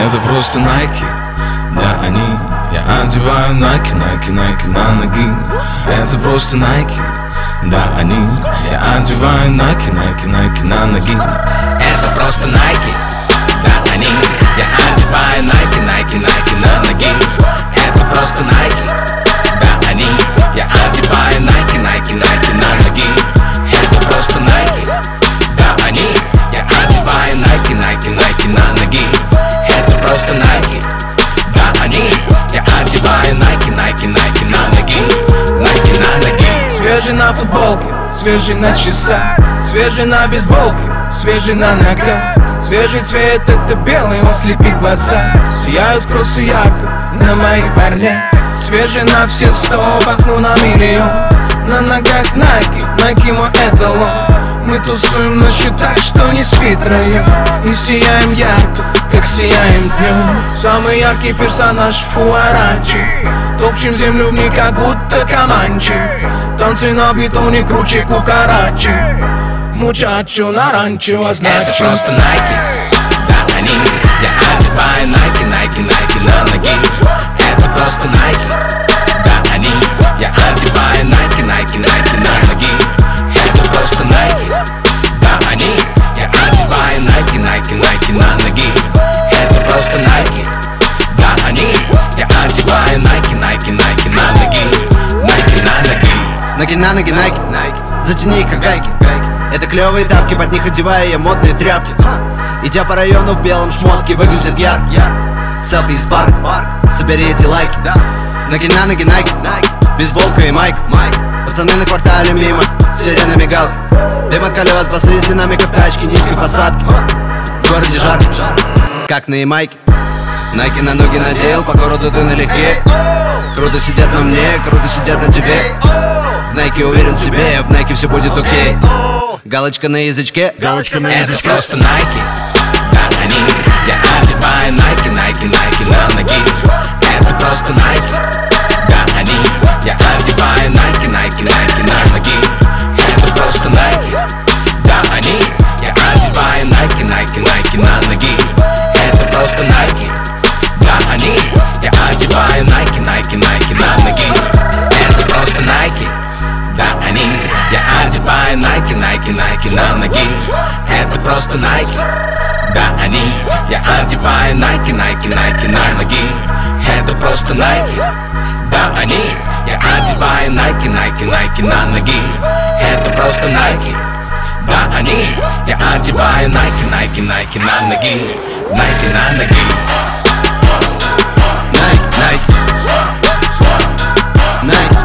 Это просто Nike, да они. Я одеваю Nike на ноги. Это просто Nike, да они. Я одеваю Nike на ноги. Это просто Nike, да они. Я одеваю Nike на ноги. Это просто Nike, да они. Я одеваю Nike на ноги. Это просто Nike, да они. Я одеваю Nike на ноги. Это просто Nike, да они. Я одеваю Nike на ноги. Nike на ноги. Свежий на футболке, свежий на часах, свежий на бейсболке, свежий на ногах. Свежий цвет — это белый, он слепит глаза. Сияют кроссы ярко на моих парнях. Свежий на все 100, пахну на миллион. На ногах Nike мой эталон. Мы тусуем ночью так, что не спит район. И сияем ярко, как сияем днем. Самый яркий персонаж в Хуарачи. Топчем землю в ней, как будто Команчи. Танцы на бетоне круче кукарачи. Мучачо на ранчо, а значит это просто Nike, да они. Я одеваю Nike на ноги. Это просто Nike, да они. Я одеваю Nike на ноги. Это просто Nike, да они. Я одеваю Nike на ноги. Это просто Nike, да они. Я одеваю Nike на ноги. Nike на ноги. Ноги на ноги Nike, затяни как гайки. Это клевые тапки, под них одеваю я модные тряпки. Идя по району в белом шмотке, выглядит ярко. Селфи из парк, собери эти лайки. Ноги на ноги Nike, бейсболка и майк. Пацаны на квартале мимо, сирена мигалка. Дым от колес, басы из динамиков, тачки низкой посадки. В городе жарко, как на Ямайке. Nike на ноги надел, по городу ты налегке. Круто сидят на мне, круто сидят на тебе. В Nike уверен в себе, в Nike все будет окей. Галочка на язычке, галочка на язычке. Это просто Nike, да они. Я одеваю Nike на ноги. Это просто Nike, да они. Я одеваю Nike на ноги. Это просто Nike, да они. Я одеваю Nike на ноги. Это просто Nike, да они. Я одеваю Nike на ноги. Это просто Nike, да они. Я одеваю Nike на ноги. Это просто Nike, да они. Я одеваю Nike на ноги. Это просто Nike, да они. Я одеваю Nike на ноги. Это просто Nike, да они. Я одеваю Nike на ноги. Nike на ноги. Nike